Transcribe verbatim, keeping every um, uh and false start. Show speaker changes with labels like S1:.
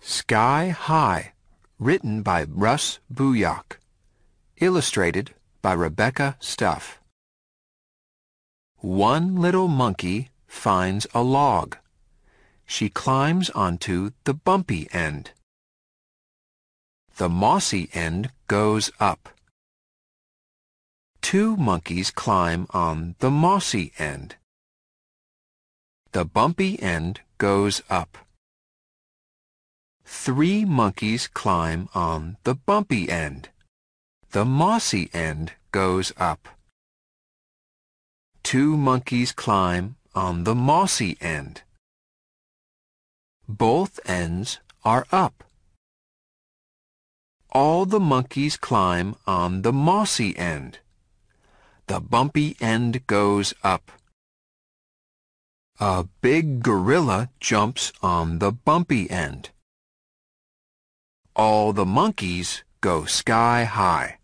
S1: Sky High, written by Russ Booyock. Illustrated by Rebecca Stuff. One little monkey finds a log. She climbs onto the bumpy end. The mossy end goes up. Two monkeys climb on the mossy end. The bumpy end goes up. Three monkeys climb on the bumpy end. The mossy end goes up. Two monkeys climb on the mossy end. Both ends are up. All the monkeys climb on the mossy end. The bumpy end goes up. A big gorilla jumps on the bumpy end. All the monkeys go sky high.